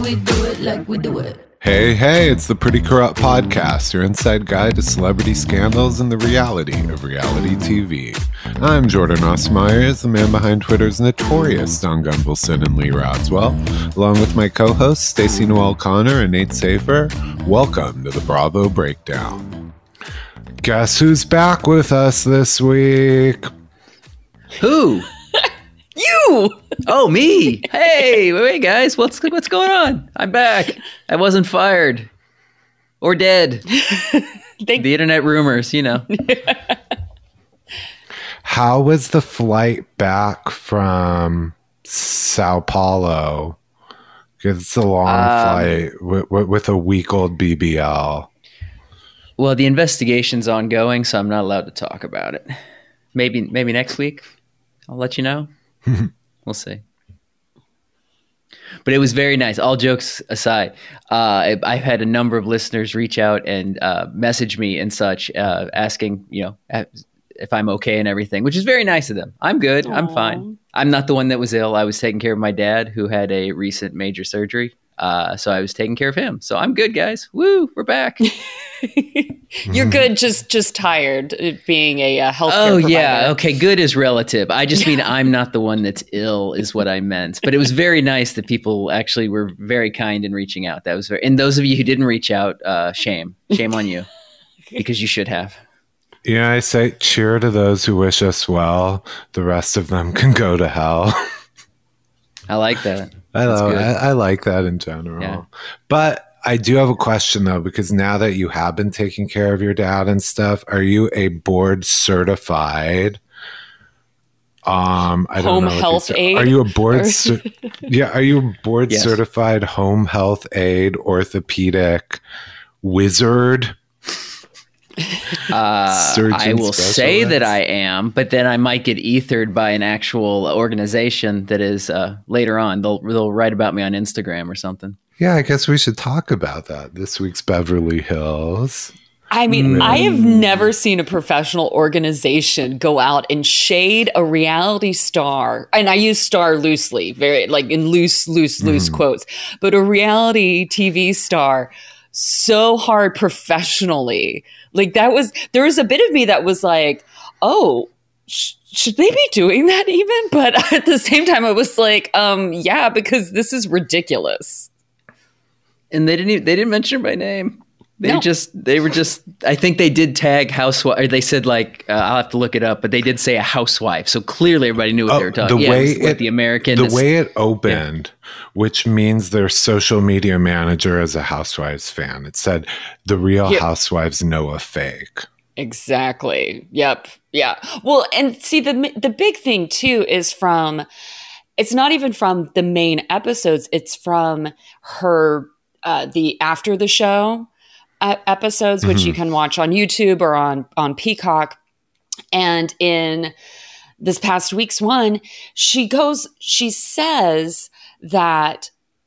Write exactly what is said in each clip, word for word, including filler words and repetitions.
we do it like we do it. Hey, hey, it's the Pretty Corrupt Podcast, your inside guide to celebrity scandals and the reality of reality T V. I'm Jordan Ross Myers, the man behind Twitter's notorious Don Gumbelson and Lee Rodswell, along with my co-hosts Stacey Noel Connor and Nate Safer. Welcome to the Bravo Breakdown. Guess who's back with us this week? Who? You! Oh, me! Hey, wait, guys, what's what's going on? I'm back. I wasn't fired or dead. they- the internet rumors, you know. How was the flight back from Sao Paulo? Because it's a long Um, flight with, with, with a week-old B B L. Well, the investigation's ongoing, so I'm not allowed to talk about it. Maybe maybe next week, I'll let you know. We'll see. But it was very nice. All jokes aside, uh, I, I've had a number of listeners reach out and uh, message me and such, uh, asking, you know, if I'm okay and everything, which is very nice of them. I'm good. Aww. I'm fine. I'm not the one that was ill. I was taking care of my dad, who had a recent major surgery. Uh, so I was taking care of him. So I'm good, guys. Woo, we're back. You're good, just just tired of being a uh, healthcare Oh, provider. yeah. Okay, good is relative. I just mean I'm not the one that's ill is what I meant. But it was very nice that people actually were very kind in reaching out. That was very, and those of you who didn't reach out, uh, shame. Shame on you, because you should have. Yeah, I say cheer to those who wish us well. The rest of them can go to hell. I like that. I, That's know, good. I, I like that in general. Yeah. But I do have a question, though, because now that you have been taking care of your dad and stuff, are you a board certified um I don't Home know what health these- aide? Are you a board Or- cer- Yeah, are you a board Yes. certified home health aide orthopedic wizard? Uh, Surgeon I will say specialist? that I am, but then I might get ethered by an actual organization that is uh, later on. They'll they'll write about me on Instagram or something. Yeah, I guess we should talk about that. This week's Beverly Hills. I mean, Mm. I have never seen a professional organization go out and shade a reality star. And I use star loosely, very like in loose, loose, loose quotes, but a reality T V star so hard professionally. Like that was, there was a bit of me that was like, oh, sh- should they be doing that even? But at the same time, I was like, um, yeah, because this is ridiculous. And they didn't even, they didn't mention my name. They No. just they were just. I think they did tag housewife. Or they said like uh, I'll have to look it up, but they did say a housewife. So clearly everybody knew what Oh, they were talking. the yeah, way it was, what, it- the American. The is- way it opened, which means their social media manager is a Housewives fan. It said the Real Yep. Housewives know a fake. Exactly. Yep. Yeah. Well, and see the the big thing too is from it's not even from the main episodes, it's from her uh the after the show uh, episodes which you can watch on YouTube or on on Peacock. And in this past week's one, she goes she says that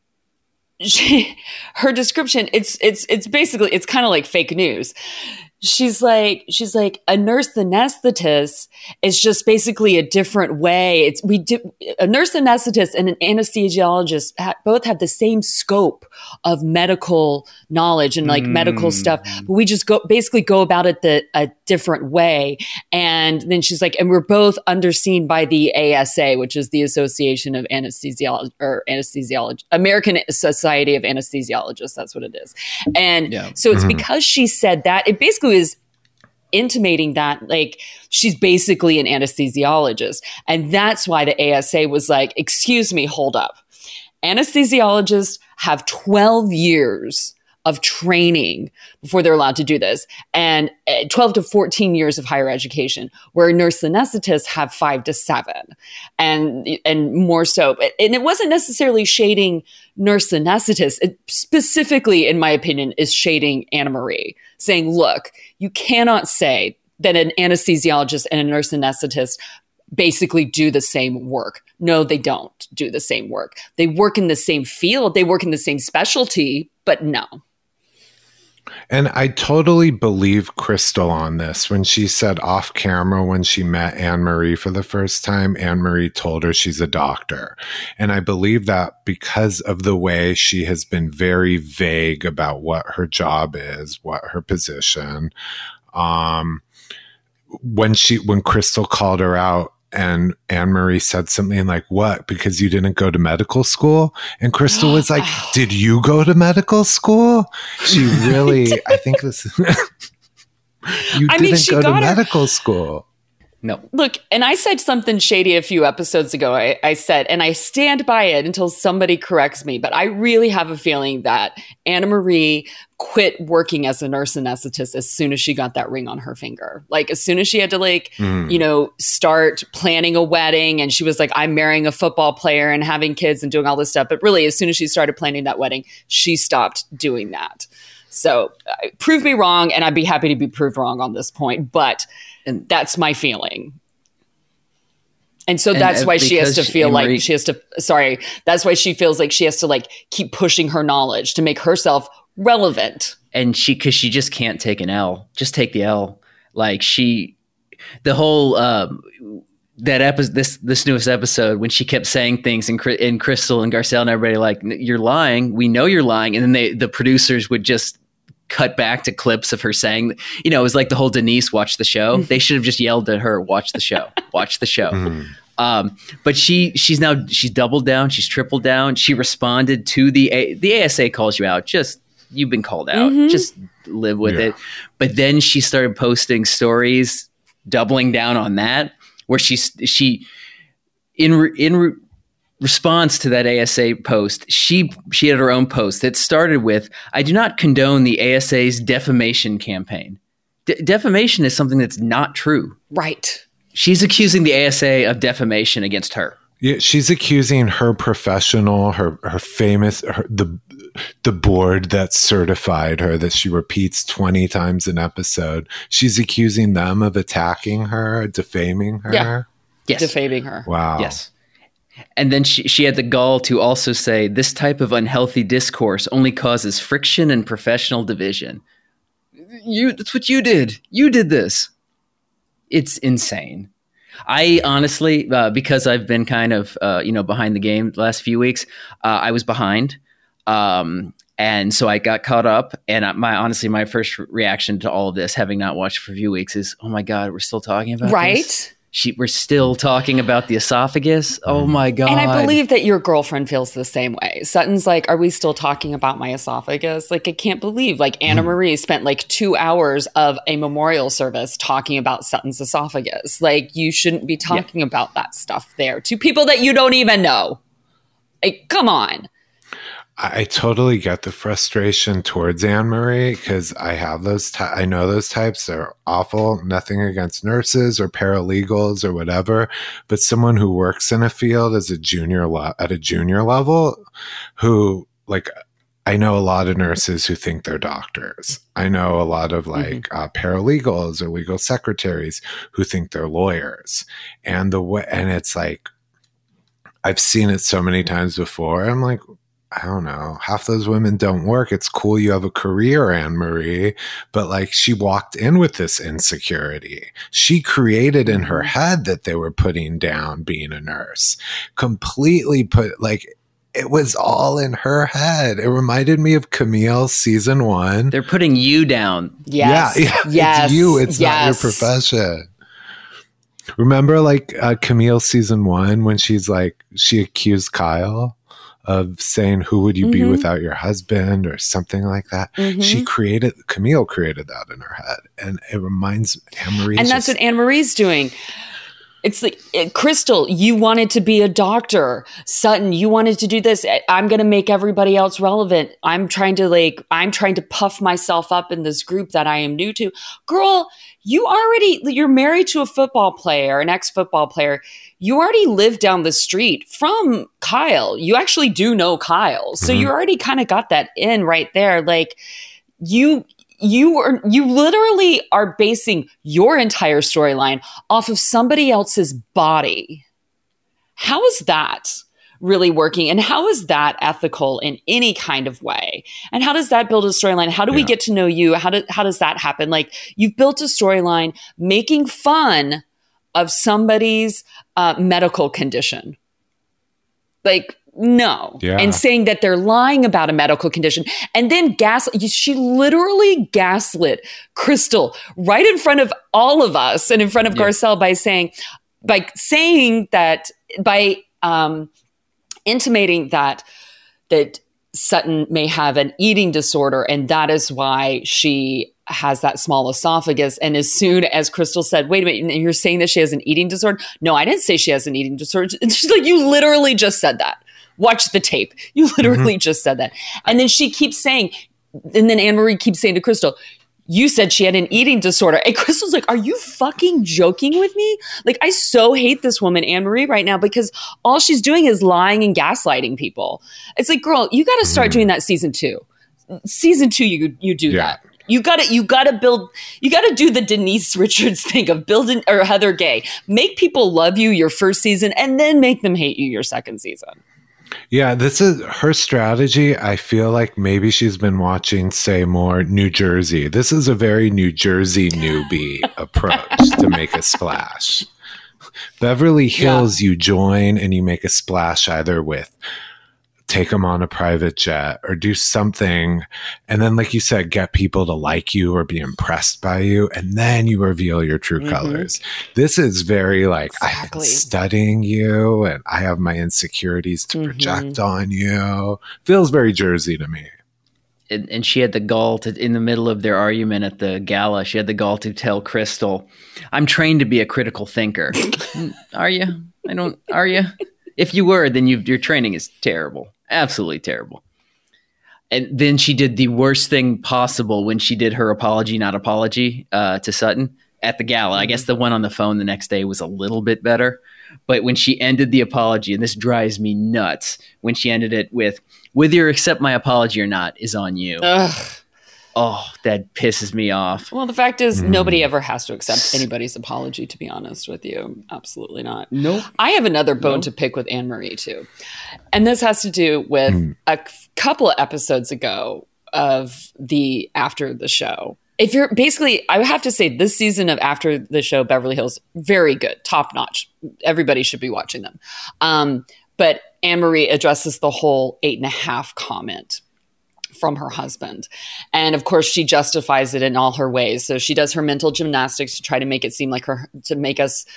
she, her description it's it's it's basically it's kind of like fake news. She's like, she's like, a nurse anesthetist is just basically a different way. It's we do a nurse anesthetist and an anesthesiologist ha- both have the same scope of medical knowledge and like medical stuff, but we just go basically go about it the a different way. And then she's like, and we're both underseen by the A S A, which is the Association of Anesthesiology or Anesthesiology, American Society of Anesthesiologists. That's what it is. And Yeah. so it's because she said that it basically is intimating that like she's basically an anesthesiologist. And that's why the A S A was like, excuse me, hold up. Anesthesiologists have twelve years of training before they're allowed to do this, and uh, twelve to fourteen years of higher education, where nurse anesthetists have five to seven and and more so. And it wasn't necessarily shading nurse anesthetists. It specifically, in my opinion, is shading Anna Marie, saying, look, you cannot say that an anesthesiologist and a nurse anesthetist basically do the same work. No, they don't do the same work. They work in the same field. They work in the same specialty, but no. And I totally believe Crystal on this. When she said off camera, when she met Anne-Marie for the first time, Anne-Marie told her she's a doctor. And I believe that because of the way she has been very vague about what her job is, what her position. Um, when she, when Crystal called her out, and Anne-Marie said something like, what? Because you didn't go to medical school? And Crystal was like, did you go to medical school? She really, I think this, you I didn't mean, she go to got her- medical school. No. Look, and I said something shady a few episodes ago. I, I said, and I stand by it until somebody corrects me, but I really have a feeling that Anne-Marie quit working as a nurse anesthetist as soon as she got that ring on her finger. Like, as soon as she had to, like, mm. you know, start planning a wedding, and she was like, I'm marrying a football player and having kids and doing all this stuff. But really, as soon as she started planning that wedding, she stopped doing that. So uh, prove me wrong, and I'd be happy to be proved wrong on this point. But and that's my feeling. And so that's and, why she has to feel Anne-Marie, like she has to, sorry, that's why she feels like she has to like keep pushing her knowledge to make herself relevant. And she, cause she just can't take an L, just take the L. Like she, the whole, um, that episode, this, this newest episode, when she kept saying things and, and Crystal and Garcelle and everybody like, you're lying. We know you're lying. And then they, the producers would just cut back to clips of her saying, you know, it was like the whole Denise watch the show. They should have just yelled at her, watch the show, watch the show. Mm-hmm. Um, but she, she's now, she's doubled down. She's tripled down. She responded to the, A- the A S A calls you out. Just, you've been called out. Mm-hmm. Just live with yeah. it. But then she started posting stories, doubling down on that, where she's, she, in, in, re- response to that A S A post, she she had her own post that started with, I do not condone the A S A's defamation campaign. De- defamation is something that's not true. Right. She's accusing the A S A of defamation against her. Yeah, she's accusing her professional, her her famous, her, the the board that certified her, that she repeats twenty times an episode. She's accusing them of attacking her, defaming her. Yeah. Yes. Defaming her. Wow. Yes. And then she, she had the gall to also say, this type of unhealthy discourse only causes friction and professional division. You, that's what you did. You did this. It's insane. I honestly, uh, because I've been kind of, uh, you know, behind the game the last few weeks, uh, I was behind. Um, and so I got caught up. And my, honestly, my first reaction to all of this, having not watched for a few weeks, is, oh my God, we're still talking about right? this? She, we're still talking about the esophagus. Oh my God. And I believe that your girlfriend feels the same way. Sutton's like, are we still talking about my esophagus? Like, I can't believe, like, Anne-Marie spent like two hours of a memorial service talking about Sutton's esophagus. Like, you shouldn't be talking yeah. about that stuff there to people that you don't even know. Like, come on. I totally get the frustration towards Anne-Marie, because I have those, ty- I know those types. They're awful. Nothing against nurses or paralegals or whatever, but someone who works in a field as a junior le- at a junior level, who, like, I know a lot of nurses who think they're doctors. I know a lot of like mm-hmm. uh, paralegals or legal secretaries who think they're lawyers, and the way, and it's like, I've seen it so many times before. I'm like, I don't know, half those women don't work. It's cool you have a career, Anne-Marie, but like, she walked in with this insecurity. She created in her head that they were putting down being a nurse. Completely put, like, it was all in her head. It reminded me of Camille season one. They're putting you down. Yes. Yeah, yeah. Yes. It's you. It's yes. not your profession. Remember like uh, Camille season one, when she's like, she accused Kyle of saying, who would you mm-hmm. be without your husband, or something like that. Mm-hmm. She created, Camille created that in her head. And it reminds Anne-Marie. And that's just, what Anne-Marie's doing. It's like, Crystal, you wanted to be a doctor. Sutton, you wanted to do this. I'm going to make everybody else relevant. I'm trying to like, I'm trying to puff myself up in this group that I am new to. Girl, you already, you're married to a football player, an ex-football player. You already live down the street from Kyle. You actually do know Kyle. So mm-hmm. you already kind of got that in right there. Like you, you are, you literally are basing your entire storyline off of somebody else's body. How is that? really working? And how is that ethical in any kind of way? And how does that build a storyline? How do we Yeah. get to know you? How do, how does that happen? Like, you've built a storyline making fun of somebody's uh, medical condition. Like, no. Yeah. And saying that they're lying about a medical condition. And then gas, she literally gaslit Crystal right in front of all of us and in front of Yeah. Garcelle by saying, by saying that, by um, intimating that, that Sutton may have an eating disorder, and that is why she has that small esophagus. And as soon as Crystal said, wait a minute, you're saying that she has an eating disorder? No, I didn't say she has an eating disorder. And she's like, you literally just said that. Watch the tape. You literally mm-hmm. just said that. And then she keeps saying, and then Anne-Marie keeps saying to Crystal, you said she had an eating disorder. And Crystal's like, are you fucking joking with me? Like, I so hate this woman, Anne-Marie, right now, because all she's doing is lying and gaslighting people. It's like, girl, you got to start mm-hmm. doing that season two. Season two, you you do yeah. that. You gotta, you gotta build, you gotta do the Denise Richards thing of building, or Heather Gay. Make people love you your first season and then make them hate you your second season. Yeah, this is her strategy. I feel like maybe she's been watching, say, more New Jersey. This is a very New Jersey newbie approach to make a splash. Beverly Hills, yeah. you join and you make a splash either with take them on a private jet or do something. And then, like you said, get people to like you or be impressed by you. And then you reveal your true mm-hmm. colors. This is very like, exactly. I've been studying you and I have my insecurities to mm-hmm. project on you. Feels very Jersey to me. And, and she had the gall to, in the middle of their argument at the gala, she had the gall to tell Crystal, I'm trained to be a critical thinker. Are you? I don't, are you? If you were, then you, your training is terrible. Absolutely terrible. And then she did the worst thing possible when she did her apology, not apology, uh, to Sutton at the gala. I guess the one on the phone the next day was a little bit better. But when she ended the apology, and this drives me nuts, when she ended it with, whether you accept my apology or not is on you. Ugh. Oh, that pisses me off. Well, the fact is, mm. nobody ever has to accept anybody's apology, to be honest with you. Absolutely not. Nope. I have another bone nope. to pick with Anne-Marie, too. And this has to do with mm. a couple of episodes ago of the After the Show. If you're basically, I have to say, this season of After the Show, Beverly Hills, very good, top notch. Everybody should be watching them. Um, but Anne-Marie addresses the whole eight and a half comment from her husband. And of course, she justifies it in all her ways. So she does her mental gymnastics to try to make it seem like her, to make us,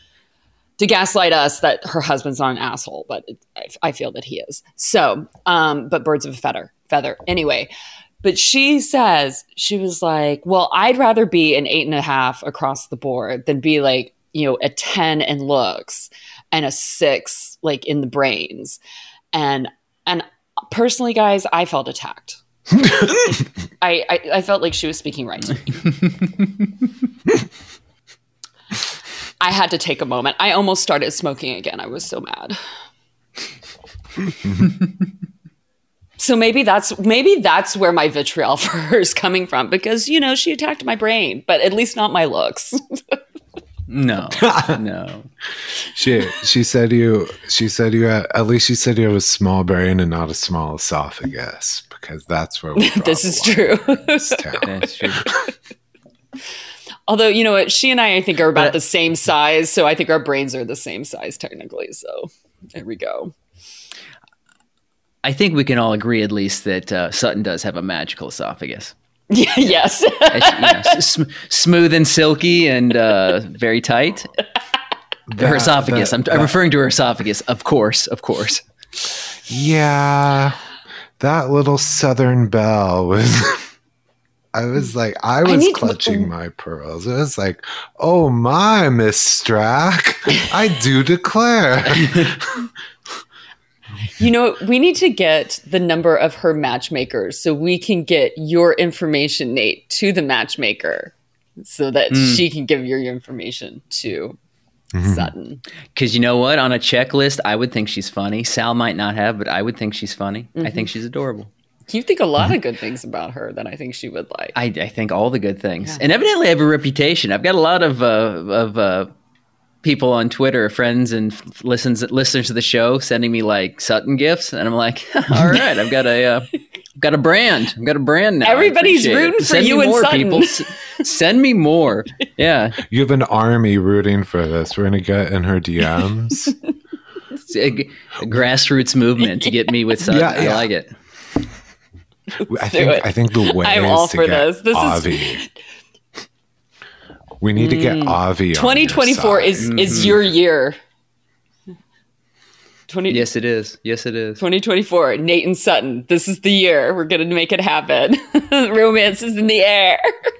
to gaslight us that her husband's not an asshole, but it, I, I feel that he is. So, um, but birds of a feather, feather. Anyway, but she says, she was like, well, I'd rather be an eight and a half across the board than be like, you know, a ten in looks and a six, like in the brains. And, and, personally, guys, I felt attacked. I, I I felt like she was speaking right to me. I had to take a moment. I almost started smoking again. I was so mad. So maybe that's maybe that's where my vitriol for her is coming from, because, you know, she attacked my brain, but at least not my looks. No, no. She she said you she said you had, at least she said you have a small brain and not a small esophagus, because that's where we this is true. This That's true. Although, you know what, she and I I think are about but, the same size, so I think our brains are the same size technically. So there we go. I think we can all agree at least that uh, Sutton does have a magical esophagus. Yeah, yes. you know, sm- smooth and silky and uh, very tight. That, her esophagus. That, I'm, that, I'm referring to her esophagus, of course, of course. Yeah, that little Southern belle was. I was like, I was I need, clutching my pearls. It was like, oh my, Miss Strack, I do declare. You know, we need to get the number of her matchmakers so we can get your information, Nate, to the matchmaker so that mm. she can give your information to mm-hmm. Sutton. Because you know what? On a checklist, I would think she's funny. Sal might not have, but I would think she's funny. Mm-hmm. I think she's adorable. You think a lot mm-hmm. of good things about her that I think she would like. I, I think all the good things. Yeah. And evidently I have a reputation. I've got a lot of, uh, of uh, people on Twitter, friends and f- listens listeners to the show, sending me like Sutton gifts, and I'm like, all right, I've got a, uh, I've got a brand, I've got a brand now. Everybody's rooting for send you me and more, Sutton. people. S- send me more. Yeah, You have an army rooting for this. We're gonna get in her D Ms. it's a, a grassroots movement to get me with Sutton. Yeah, yeah. I like it. I do think it. I think the way I'm is all to for get this. This is- Avi. We need to get Avi. twenty twenty-four on your is side. is your year. twenty, Yes, it is. Yes, it is. twenty twenty-four, Nate and Sutton. This is the year. We're going to make it happen. Romance is in the air.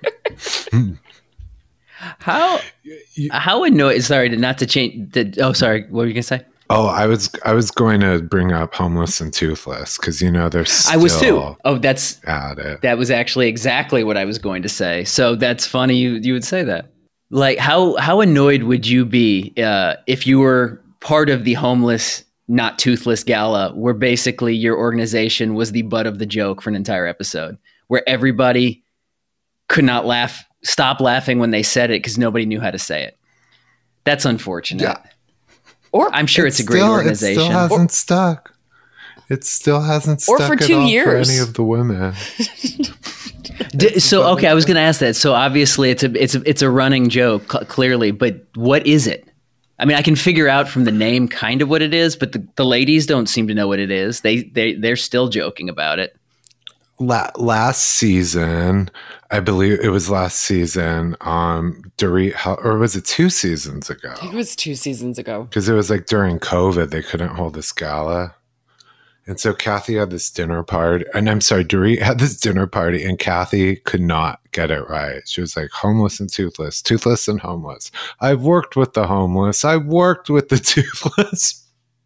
How how annoyed? Sorry, to- not to change. The, oh, sorry. What were you gonna say? Oh, I was I was going to bring up Homeless and Toothless because you know they're still I was too. Oh, that's at it. that was actually exactly what I was going to say. So that's funny you you would say that. Like how how annoyed would you be uh, if you were part of the Homeless Not Toothless Gala, where basically your organization was the butt of the joke for an entire episode, where everybody could not laugh, stop laughing when they said it because nobody knew how to say it. That's unfortunate. Yeah. Or I'm sure it's, a great still, organization. It still hasn't stuck. It still hasn't Or stuck for at two all years. for any of the women. D- so okay, I was going to ask that. So obviously, it's a it's a it's a running joke, cl- clearly. But what is it? I mean, I can figure out from the name kind of what it is, but the, the ladies don't seem to know what it is. They they they're still joking about it. La- last season, I believe it was last season. Um, Dorit, hel- or was it two seasons ago? it was two seasons ago. Because it was like during COVID, they couldn't hold this gala. And so Kathy had this dinner party, and I'm sorry, Dorit had this dinner party, and Kathy could not get it right. She was like, homeless and toothless, toothless and homeless. I've worked with the homeless. I've worked with the toothless.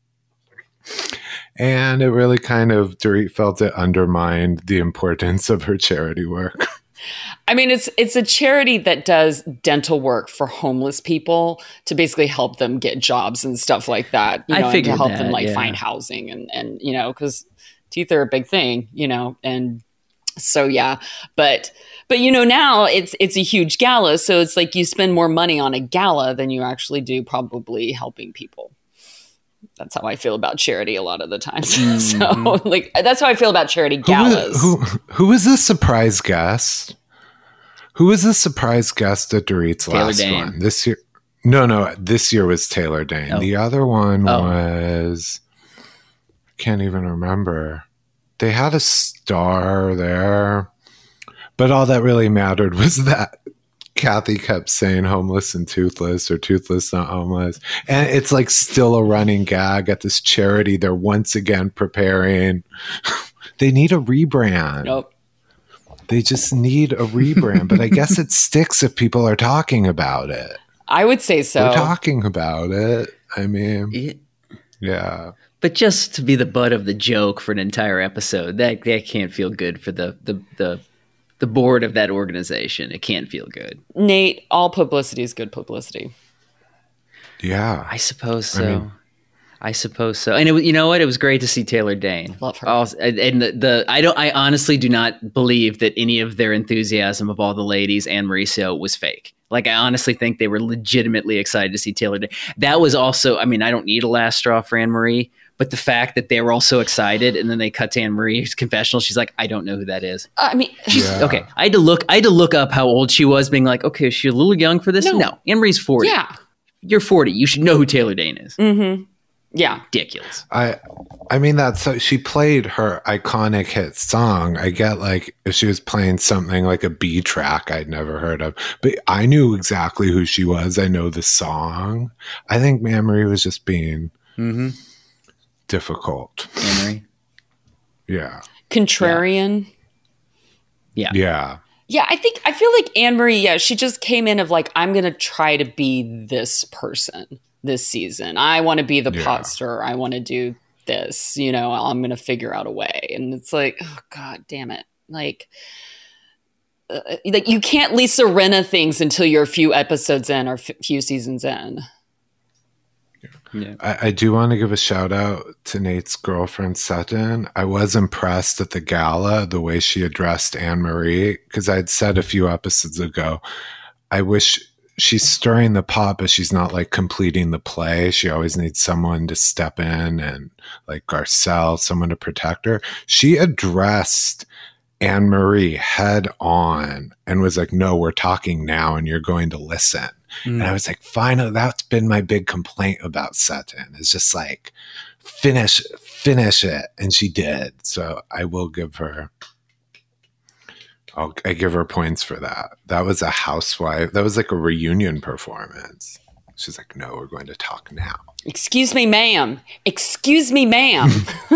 And it really kind of, Dorit felt it undermined the importance of her charity work. I mean, it's it's a charity that does dental work for homeless people to basically help them get jobs and stuff like that. You I know, and to figured help that, them like yeah. find housing and and you know, because teeth are a big thing, you know, and so yeah, but but you know now it's it's a huge gala, so it's like you spend more money on a gala than you actually do probably helping people. That's how I feel about charity a lot of the times. Mm-hmm. So like that's how I feel about charity galas. Who, who, who was the surprise guest? Who was the surprise guest at Dorit's Taylor last Dane. one? This year? No, no. This year was Taylor Dane. Oh. The other one Oh. was, I can't even remember. They had a star there. But all that really mattered was that Kathy kept saying homeless and toothless or toothless not homeless. And it's like still a running gag at this charity. They're once again preparing. They need a rebrand. Nope. They just need a rebrand. But I guess it sticks if people are talking about it. I would say so. We're talking about it. I mean, Yeah. yeah. But just to be the butt of the joke for an entire episode, that that can't feel good for the the the, the board of that organization. It can't feel good. Nate, all publicity is good publicity. Yeah. I suppose so. I I, mean- suppose so. And it, was- you know what? It was great to see Taylor Dane. Love her. Also, and and the, the I don't. I honestly do not believe that any of their enthusiasm of all the ladies and Mauricio was fake. Like I honestly think they were legitimately excited to see Taylor Dane. That was also. I mean, I don't need a last straw for Anne Marie, but the fact that they were all so excited, and then they cut to Anne Marie's confessional. She's like, I don't know who that is. I mean, Yeah. Okay, I had to look. I had to look up how old she was, being like, okay, is she a little young for this? No. No, Anne Marie's forty. yeah. You're forty. You should know who Taylor Dane is. Mm-hmm. Yeah. Ridiculous. I I mean that's so she played her iconic hit song. I get like if she was playing something like a B track I'd never heard of. But I knew exactly who she was. I know the song. I think Anne Marie was just being Mm-hmm. difficult. Anne Marie. Yeah. Contrarian. Yeah. Yeah. Yeah, I think I feel like Anne Marie, yeah, she just came in of like, I'm gonna try to be this person this season. I want to be the Yeah. pot stirrer. I want to do this, you know, I'm gonna figure out a way. And it's like, oh god damn it. Like uh, like you can't Lisa Rinna things until you're a few episodes in or a few seasons in. Yeah. I, I do want to give a shout out to Nate's girlfriend Sutton. I was impressed at the gala the way she addressed Anne Marie because I'd said a few episodes ago, I wish she's stirring the pot, but she's not like completing the play. She always needs someone to step in, and like Garcelle, someone to protect her. She addressed Anne Marie head on and was like, no, we're talking now and you're going to listen. Mm. And I was like, finally, that's been my big complaint about Sutton. It's just like, finish, finish it. And she did. So I will give her, I'll, I give her points for that. That was a housewife. That was like a reunion performance. She's like, no, we're going to talk now. Excuse me, ma'am. Excuse me, ma'am.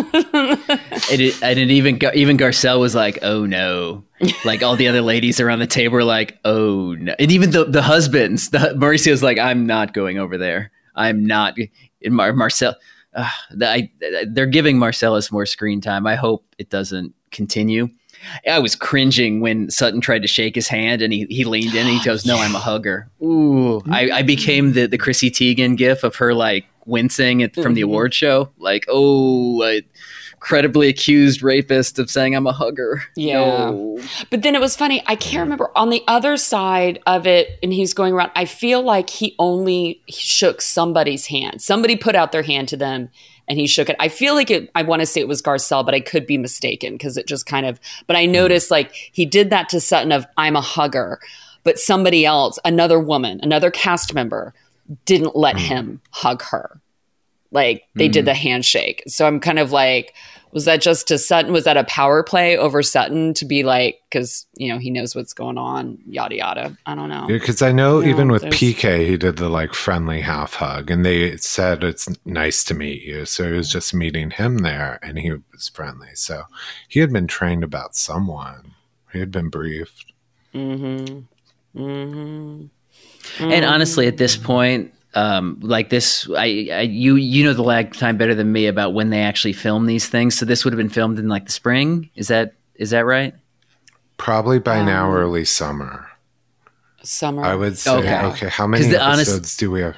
it, and it even even Garcelle was like, oh no. Like all the other ladies around the table were like, oh no. And even the, the husbands, the, Mauricio's like, I'm not going over there. I'm not. And Mar- Marcel, uh, the, I, they're giving Marcellus more screen time. I hope it doesn't continue. I was cringing when Sutton tried to shake his hand and he, he leaned in and he goes, no, I'm a hugger. Ooh, I, I became the, the Chrissy Teigen gif of her like wincing at, from mm-hmm. the award show. Like, oh, a credibly accused rapist of saying I'm a hugger. Yeah. No. But then it was funny. I can't remember on the other side of it. And he was going around. I feel like he only shook somebody's hand. Somebody put out their hand to them. And he shook it. I feel like it, I want to say it was Garcelle, but I could be mistaken because it just kind of, but I noticed like he did that to Sutton of I'm a hugger, but somebody else, another woman, another cast member didn't let him hug her. Like they mm. did the handshake. So I'm kind of like, was that just to Sutton? Was that a power play over Sutton to be like, because, you know, he knows what's going on, yada, yada. I don't know. Because yeah, I know you even know, with P K, he did the like friendly half hug and they said, it's nice to meet you. So he was just meeting him there and he was friendly. So he had been trained about someone. He had been briefed. Mm-hmm. Mm-hmm. And honestly, at this point, Um, like this, I, I, you, you know the lag time better than me about when they actually film these things. So this would have been filmed in like the spring. Is that, is that right? Probably by um, now, early summer. Summer. I would say, okay, okay how many episodes honest, do we have?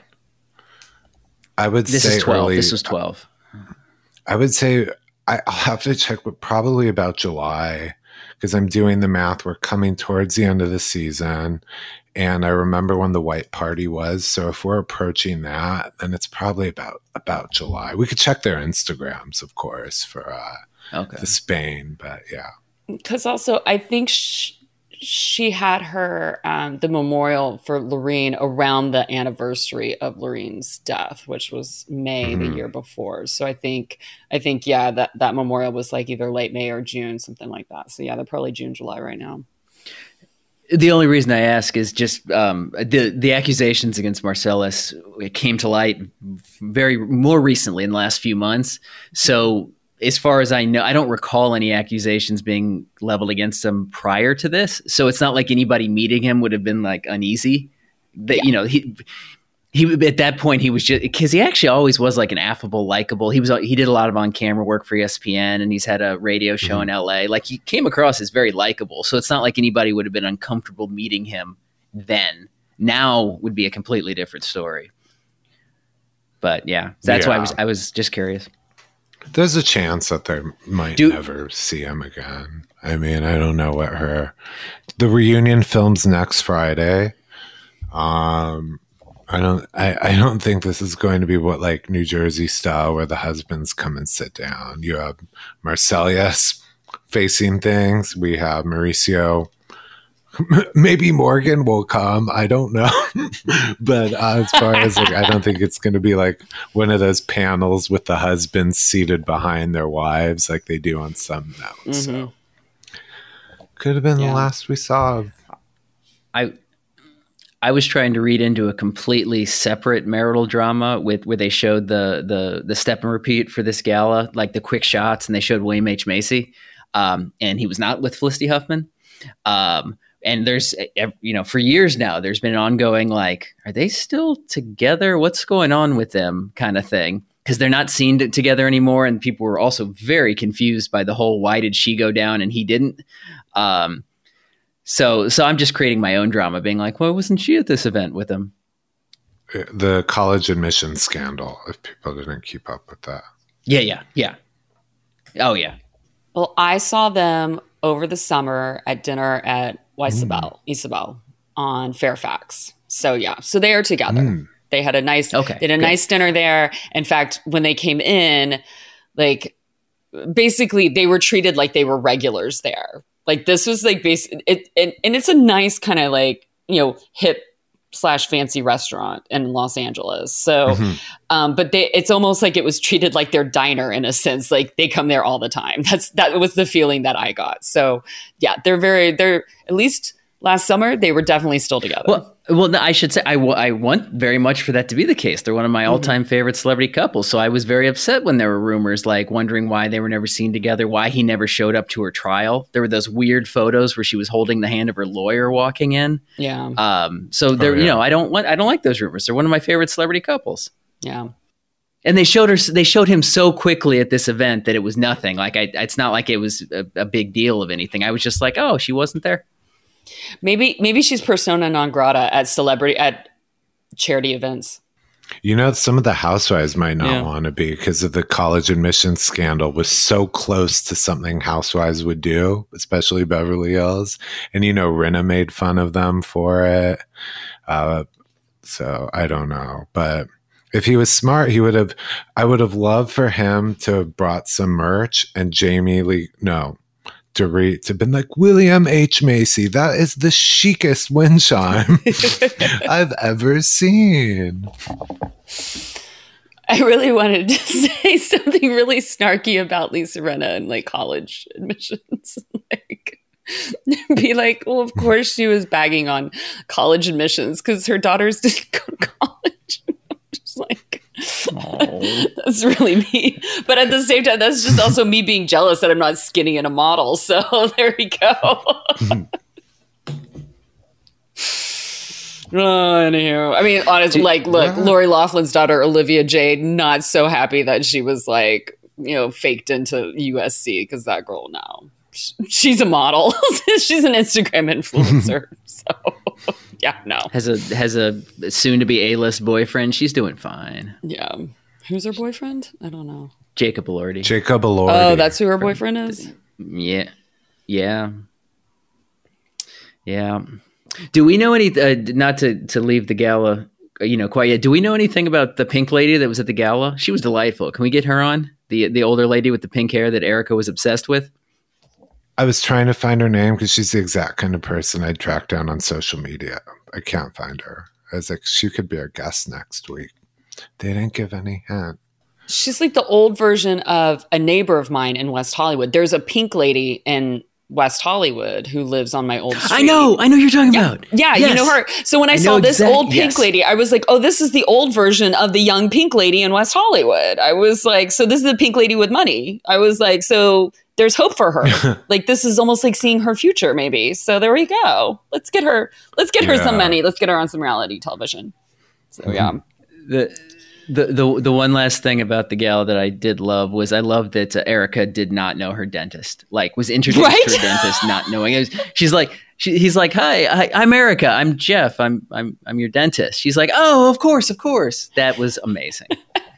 I would this say is twelve. early, this was twelve. I would say, I, I'll have to check, but probably about July, because I'm doing the math. We're coming towards the end of the season. And I remember when the white party was. So if we're approaching that, then it's probably about about July. We could check their Instagrams, of course, for uh, okay. the Spain. But yeah. Because also, I think sh- she had her, um, the memorial for Lorene around the anniversary of Lorene's death, which was May mm-hmm. the year before. So I think, I think, yeah, that, that memorial was like either late May or June, something like that. So yeah, they're probably June, July right now. The only reason I ask is just um, the the accusations against Marcellus came to light very more recently in the last few months. So as far as I know, I don't recall any accusations being leveled against him prior to this. So it's not like anybody meeting him would have been like uneasy. That yeah. you know he he at that point he was just because he actually always was like an affable, likable. He was he did a lot of on camera work for E S P N and he's had a radio show mm-hmm. in L A. Like he came across as very likable. So it's not like anybody would have been uncomfortable meeting him then. Now would be a completely different story. But yeah, that's yeah. why I was I was just curious. There's a chance that they might Do, never see him again. I mean, I don't know what her the reunion films next Friday. Um I don't I, I don't think this is going to be what like New Jersey style where the husbands come and sit down. You have Marcellus facing things. We have Mauricio. Maybe Morgan will come. I don't know. But uh, as far as like, I don't think it's going to be like one of those panels with the husbands seated behind their wives like they do on some notes. Mm-hmm. So could have been yeah. the last we saw of. I I was trying to read into a completely separate marital drama with where they showed the the the step and repeat for this gala, like the quick shots, and they showed William H. Macy, um, and he was not with Felicity Huffman. Um, and there's, you know, for years now, there's been an ongoing like, are they still together? What's going on with them kind of thing? Because they're not seen t- together anymore, and people were also very confused by the whole why did she go down and he didn't. Um, So, so I'm just creating my own drama, being like, "Well, wasn't she at this event with him?" The college admissions scandal. If people didn't keep up with that, yeah, yeah, yeah. Oh, yeah. Well, I saw them over the summer at dinner at Isabel, mm. Isabel on Fairfax. So yeah, so they are together. Mm. They had a nice, okay, they had a good. nice dinner there. In fact, when they came in, like basically they were treated like they were regulars there. Like this was like basic, it, it and it's a nice kind of like, you know, hip slash fancy restaurant in Los Angeles. So, mm-hmm. um, but they, it's almost like it was treated like their diner in a sense. Like they come there all the time. That's, that was the feeling that I got. So yeah, they're very, they're at least last summer, they were definitely still together. Well, well, no, I should say I, w- I want very much for that to be the case. They're one of my mm-hmm. all-time favorite celebrity couples. So I was very upset when there were rumors, like wondering why they were never seen together, why he never showed up to her trial. There were those weird photos where she was holding the hand of her lawyer walking in. Yeah. Um. So there, oh, yeah. you know, I don't want, I don't like those rumors. They're one of my favorite celebrity couples. Yeah. And they showed her, they showed him so quickly at this event that it was nothing. Like I, it's not like it was a, a big deal of anything. I was just like, oh, she wasn't there. Maybe maybe she's persona non grata at celebrity at charity events. You know, some of the housewives might not Yeah. want to be because of the college admissions scandal was so close to something housewives would do, especially Beverly Hills. And, you know, Rinna made fun of them for it. Uh, so I don't know. But if he was smart, he would have, I would have loved for him to have brought some merch and Jamie Lee, no. Dorit have been like, William H. Macy, that is the chicest wind chime I've ever seen. I really wanted to say something really snarky about Lisa Rinna and like college admissions. Like, be like, well, of course she was bagging on college admissions because her daughters didn't go to college. I'm just like, oh. That's really me. But at the same time, that's just also me being jealous that I'm not skinny and a model. So there we go. Oh, anywho, I mean, honestly, like, look, Lori Loughlin's daughter, Olivia Jade, not so happy that she was like, you know, faked into U S C because that girl now, she's a model. She's an Instagram influencer. So yeah, no. Has a has a soon to be A-list boyfriend. She's doing fine. Yeah. Who's her boyfriend? I don't know. Jacob Elordi. Jacob Elordi. Oh, that's who her boyfriend is? Yeah. Yeah. Yeah. Do we know any, uh, not to, to leave the gala, you know, quite yet, do we know anything about the pink lady that was at the gala? She was delightful. Can we get her on? The the older lady with the pink hair that Erica was obsessed with? I was trying to find her name because she's the exact kind of person I'd track down on social media. I can't find her. I was like, she could be our guest next week. They didn't give any hint. She's like the old version of a neighbor of mine in West Hollywood. There's a pink lady in West Hollywood who lives on my old street. I know. I know who you're talking yeah, about. Yeah, yes. You know her. So when I, I saw this exact, old pink yes. lady, I was like, oh, this is the old version of the young pink lady in West Hollywood. I was like, so this is the pink lady with money. I was like, so there's hope for her. Like, this is almost like seeing her future, maybe. So there we go. Let's get her. Let's get her yeah. some money. Let's get her on some reality television. So yeah. The the the the one last thing about the gala that I did love was I love that uh, Erica did not know her dentist. Like, was introduced right? to her dentist not knowing it. Was, she's like, she, he's like, hi, hi, I'm Erica. I'm Jeff. I'm I'm I'm your dentist. She's like, oh, of course, of course. That was amazing.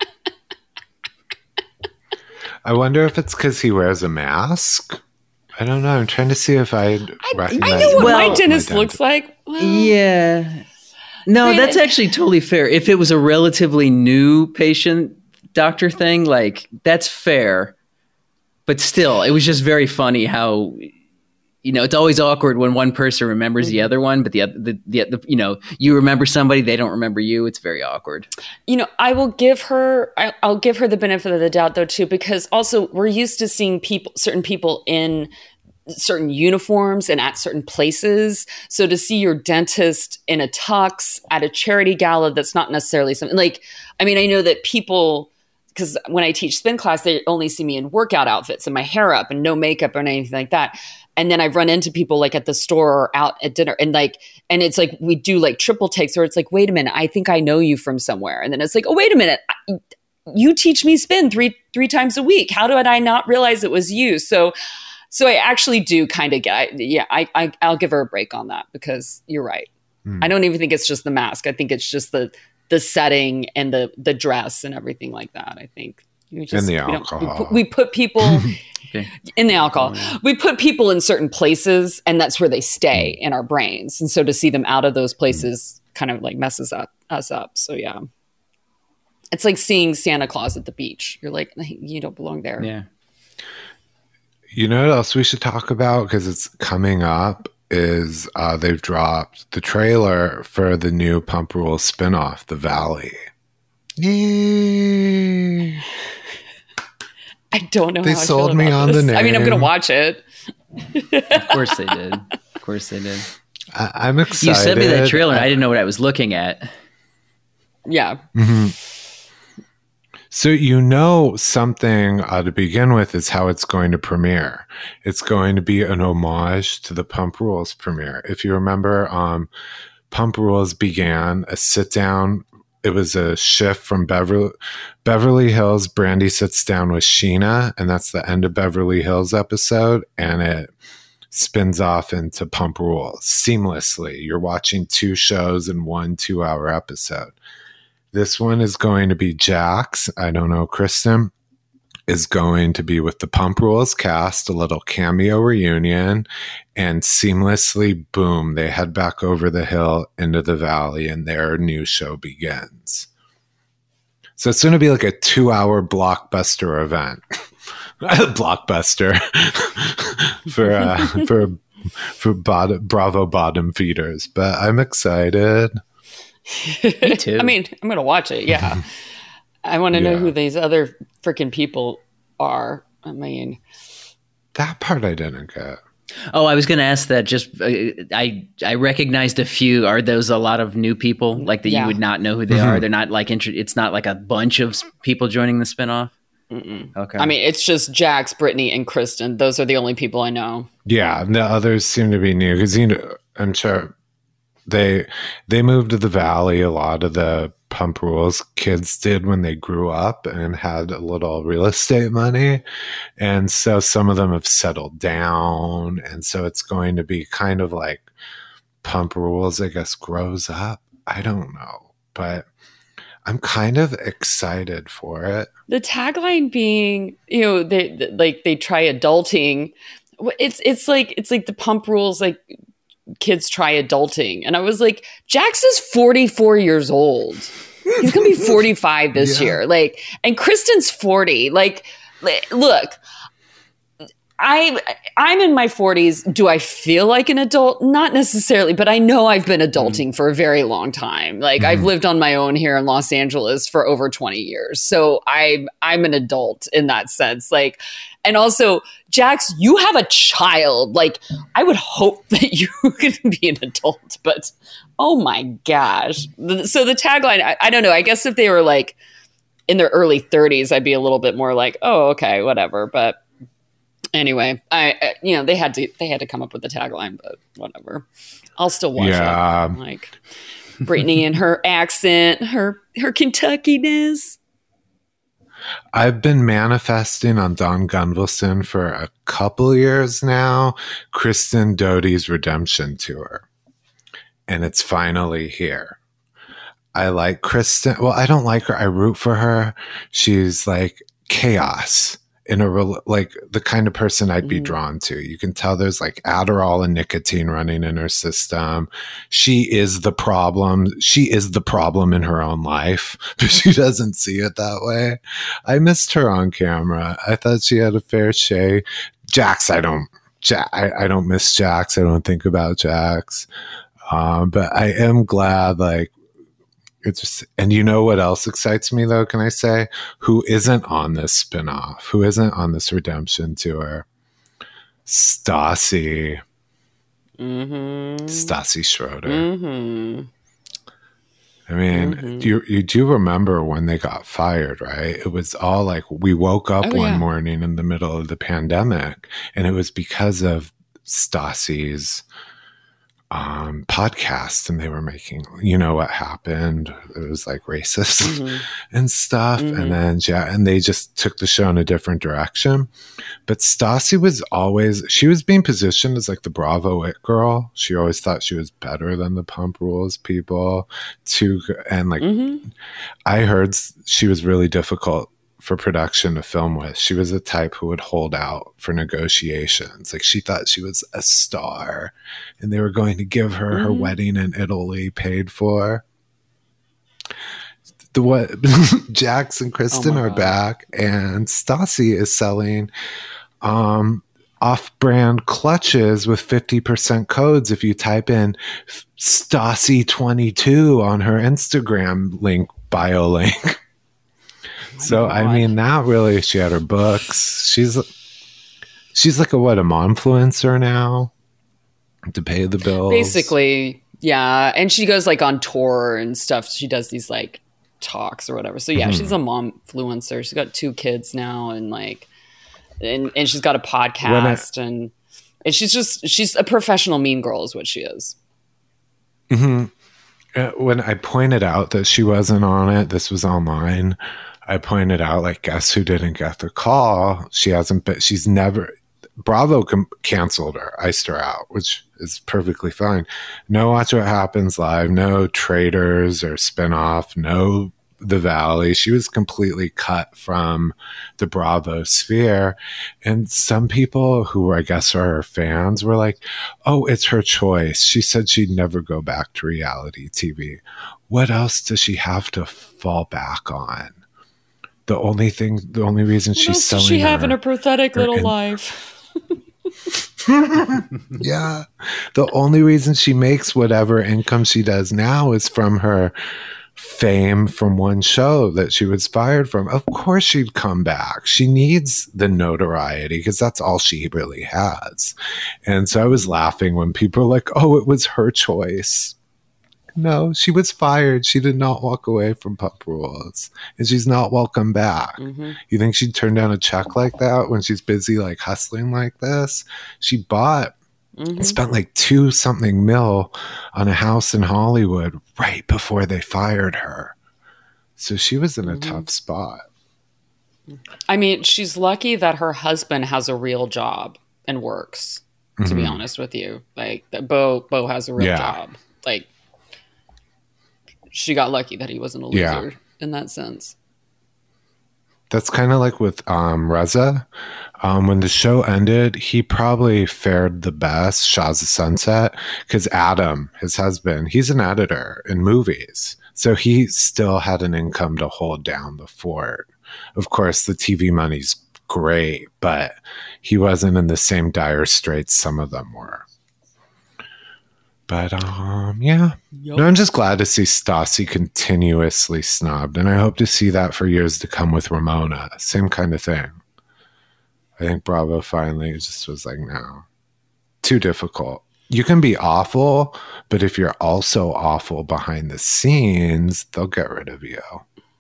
I wonder if it's because he wears a mask. I don't know. I'm trying to see if I recognize. I know what well, my dentist my looks like. Well, yeah. No, that's actually totally fair. If it was a relatively new patient doctor thing, like, that's fair. But still, it was just very funny how, you know, it's always awkward when one person remembers mm-hmm. the other one, but the other, the, the, the, you know, you remember somebody, they don't remember you. It's very awkward. You know, I will give her, I, I'll give her the benefit of the doubt though, too, because also we're used to seeing people, certain people in certain uniforms and at certain places. So to see your dentist in a tux at a charity gala, that's not necessarily something like, I mean, I know that people, because when I teach spin class, they only see me in workout outfits and my hair up and no makeup or anything like that. And then I've run into people like at the store or out at dinner and like, and it's like, we do like triple takes where it's like, wait a minute, I think I know you from somewhere. And then it's like, oh, wait a minute. I, you teach me spin three, three times a week. How did I not realize it was you? So So I actually do kind of get, yeah, I, I, I'll give her a break on that because you're right. Mm. I don't even think it's just the mask. I think it's just the the setting and the the dress and everything like that. I think you just, and the we alcohol. We put, we put people okay. in the alcohol. Oh, yeah. We put people in certain places, and that's where they stay mm. in our brains. And so to see them out of those places mm. kind of like messes up us up. So yeah, it's like seeing Santa Claus at the beach. You're like, you don't belong there. Yeah. You know what else we should talk about, because it's coming up, is uh, they've dropped the trailer for the new Pump Rules spinoff, The Valley. Yay! I don't know They how I sold feel me about on the this. I mean, I'm name. going to watch it. Of course they did. Of course they did. I- I'm excited. You sent me that trailer and I didn't know what I was looking at. Yeah. Mm-hmm. So you know something uh, to begin with is how it's going to premiere. It's going to be an homage to the Pump Rules premiere. If you remember, um, Pump Rules began a sit-down. It was a shift from Beverly, Beverly Hills. Brandy sits down with Sheena, and that's the end of Beverly Hills episode, and it spins off into Pump Rules seamlessly. You're watching two shows in one two-hour episode. This one is going to be Jax. I don't know, Kristen is going to be with the Pump Rules cast, a little cameo reunion, and seamlessly, boom, they head back over the hill into the valley and their new show begins. So it's going to be like a two-hour blockbuster event. Blockbuster for uh, for for bottom, Bravo bottom feeders, but I'm excited. Me too. I mean, I'm going to watch it. Yeah. I want to Yeah. know who these other freaking people are. I mean, That part I didn't get. Oh, I was going to ask that. Just uh, I I recognized a few. Are those a lot of new people like that Yeah. you would not know who they Mm-hmm. are? They're not like intro- it's not like a bunch of s- people joining the spinoff. mm-mm. Okay. I mean, it's just Jax, Brittany, and Kristen. Those are the only people I know. Yeah, and the others seem to be new because you know, I'm sure they they moved to the valley. A lot of the Pump Rules kids did when they grew up and had a little real estate money, and so some of them have settled down, and so it's going to be kind of like Pump Rules, I guess, grows up. I don't know, but I'm kind of excited for it. The tagline being, you know, they they- like they try adulting. It's it's like it's like the Pump Rules, like kids try adulting, and I was like, Jax is forty-four years old. He's gonna be forty-five this Yeah. year. Like, and Kristen's forty. Like, li- look, I I'm in my forties. Do I feel like an adult? Not necessarily, but I know I've been adulting for a very long time. Like I've lived on my own here in Los Angeles for over twenty years. So I'm I'm an adult in that sense. Like, and also, Jax, you have a child. Like, I would hope that you could be an adult, but oh my gosh. So the tagline, I, I don't know. I guess if they were like in their early thirties, I'd be a little bit more like, oh, okay, whatever. But anyway, I, I you know they had to they had to come up with the tagline, but whatever. I'll still watch Yeah. it. Like Brittany and her accent, her her Kentucky-ness. I've been manifesting on Don Gunvalson for a couple years now, Kristen Doute's redemption tour. And it's finally here. I like Kristen. Well, I don't like her. I root for her. She's like chaos in a rel- like the kind of person I'd be Mhm. drawn to. You can tell there's like Adderall and nicotine running in her system. She is the problem. She is the problem in her own life, but she doesn't see it that way. I missed her on camera. I thought she had a fair shake. Jax, I don't. Ja- I, I don't miss Jax. I don't think about Jax. Um, but I am glad, like, it's just, and you know what else excites me though? Can I say who isn't on this spinoff? Who isn't on this redemption tour? Stassi, Mm-hmm. Stassi Schroeder. Mm-hmm. I mean, Mhm. you you do remember when they got fired, right? It was all like we woke up Oh, one yeah. morning in the middle of the pandemic, and it was because of Stassi's um podcast, and they were making, you know what happened, it was like racist Mhm. and stuff, Mhm. and then yeah, and they just took the show in a different direction. But Stassi was always, she was being positioned as like the Bravo it girl. She always thought she was better than the Pump Rules people too, and like Mhm. I heard s- she was really difficult for production to film with. She was the type who would hold out for negotiations. Like she thought she was a star and they were going to give her mm-hmm. her wedding in Italy paid for. The what Jax and Kristen oh are God. back, and Stassi is selling um, off-brand clutches with fifty percent codes if you type in Stassi twenty-two on her Instagram link bio link. Oh so God. I mean, that really, she had her books. She's she's like a what a momfluencer now to pay the bills. Basically, yeah. And she goes like on tour and stuff. She does these like talks or whatever. So yeah, mm-hmm. she's a momfluencer. She's got two kids now, and like, and and she's got a podcast, I, and and she's just she's a professional mean girl, is what she is. Mm-hmm. Uh, when I pointed out that she wasn't on it, this was online. I pointed out, like, guess who didn't get the call? She hasn't been. She's never. Bravo com- canceled her, iced her out, which is perfectly fine. No Watch What Happens Live, no Traitors or spinoff, no The Valley. She was completely cut from the Bravo sphere. And some people who I guess are her fans were like, oh, it's her choice. She said she'd never go back to reality T V. What else does she have to fall back on? The only thing, the only reason what she's selling she her, having a pathetic little in- life. Yeah. The only reason she makes whatever income she does now is from her fame from one show that she was fired from. Of course she'd come back. She needs the notoriety because that's all she really has. And so I was laughing when people were like, oh, it was her choice. No, she was fired. She did not walk away from Pup Rules. And she's not welcome back. Mm-hmm. You think she'd turn down a check like that when she's busy like hustling like this? She bought mm-hmm. and spent like two something mil on a house in Hollywood right before they fired her. So she was in a mm-hmm. tough spot. I mean, she's lucky that her husband has a real job and works, to mm-hmm. be honest with you. Like, that Bo, Bo has a real yeah. job. Like, she got lucky that he wasn't a loser yeah. in that sense. That's kind of like with um, Reza. Um, when the show ended, he probably fared the best, Shahs of Sunset, because Adam, his husband, he's an editor in movies. So he still had an income to hold down the fort. Of course, the T V money's great, but he wasn't in the same dire straits some of them were. But, um, yeah. Yep. No, I'm just glad to see Stassi continuously snubbed. And I hope to see that for years to come with Ramona. Same kind of thing. I think Bravo finally just was like, no. Too difficult. You can be awful, but if you're also awful behind the scenes, they'll get rid of you.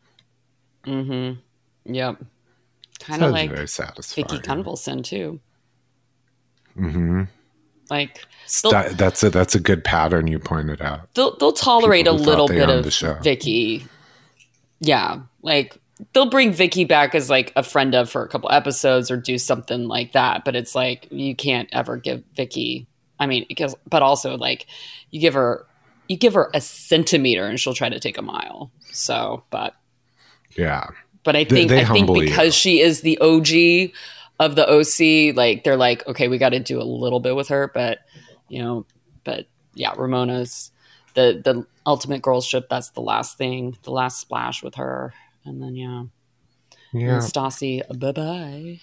Mm-hmm. Yep. Kind of like very satisfying. Vicky Gunvalson, too. Mm-hmm. Like that, that's a that's a good pattern you pointed out. They'll they'll tolerate a little bit of Vicky. Yeah, like they'll bring Vicky back as like a friend of for a couple episodes or do something like that. But it's like you can't ever give Vicky. I mean, because but also like you give her you give her a centimeter and she'll try to take a mile. So, but yeah, but I think they, they I think because you. she is the O G of the O C, like they're like, okay, we got to do a little bit with her, but you know, but yeah, Ramona's the the ultimate girlship. That's the last thing, the last splash with her, and then yeah, yeah, and Stassi, bye bye.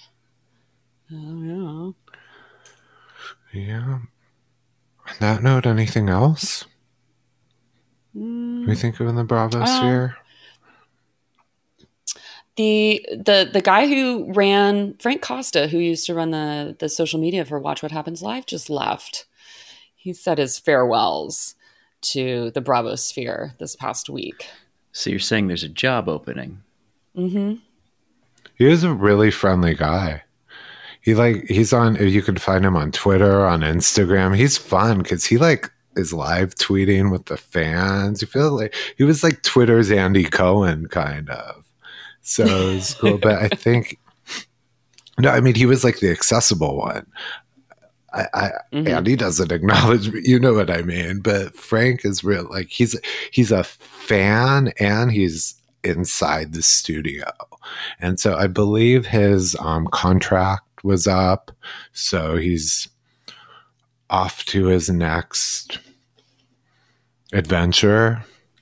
Oh yeah, yeah. On that note, anything else? Mm, we think of in the Bravo uh, sphere. The the the guy who ran Frank Costa, who used to run the the social media for Watch What Happens Live, just left. He said his farewells to the Bravo sphere this past week. So you're saying there's a job opening? Mm-hmm. He is a really friendly guy. He like he's on. You can find him on Twitter, on Instagram. He's fun because he like is live tweeting with the fans. You feel like he was like Twitter's Andy Cohen, kind of. So it's cool, but I think no. I mean, he was like the accessible one. I, I mm-hmm. Andy doesn't acknowledge me, you know what I mean. But Frank is real. Like he's he's a fan and he's inside the studio. And so I believe his um, contract was up. So he's off to his next adventure.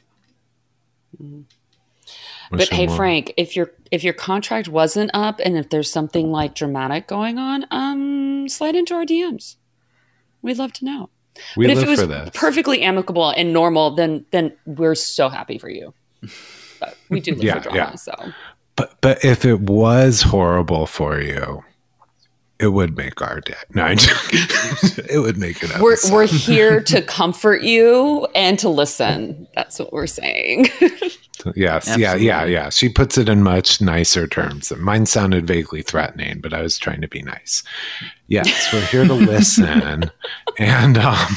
But hey, Frank, if your if your contract wasn't up and if there's something like dramatic going on, um, slide into our D Ms. We'd love to know. We but live if it was for this. perfectly amicable and normal, then then we're so happy for you. But we do live Yeah, for drama, yeah. so. But but if it was horrible for you, it would make our day. No, I'm joking. It would make it. We're we're here to comfort you and to listen. That's what we're saying. Yes, Absolutely. yeah, yeah, yeah. She puts it in much nicer terms. Mine sounded vaguely threatening, but I was trying to be nice. Yes, we're here to listen. And um,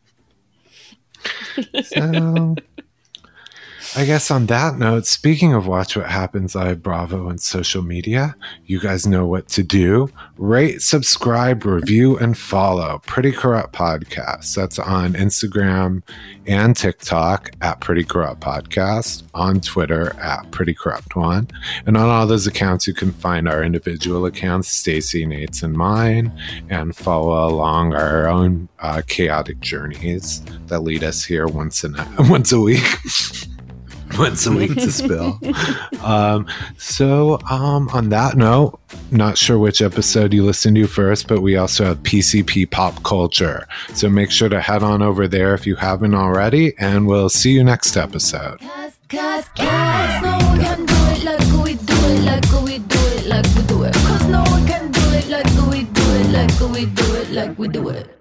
so I guess on that note, speaking of Watch What Happens Live Bravo and social media, you guys know what to do. Rate, subscribe, review, and follow Pretty Corrupt Podcast. That's on Instagram and TikTok at Pretty Corrupt Podcast, on Twitter at Pretty Corrupt One. And on all those accounts, you can find our individual accounts, Stacey, Nate's, and mine, and follow along our own uh, chaotic journeys that lead us here once a, once a week. Once a week to spill. um, so um, on that note, not sure which episode you listened to first, but we also have P C P Pop Culture. So make sure to head on over there if you haven't already, and we'll see you next episode. Cause, cause, cause no one can do it like we do it, like we do it, like we do it. Cause no one can do it like we do it, like we do it, like we do it.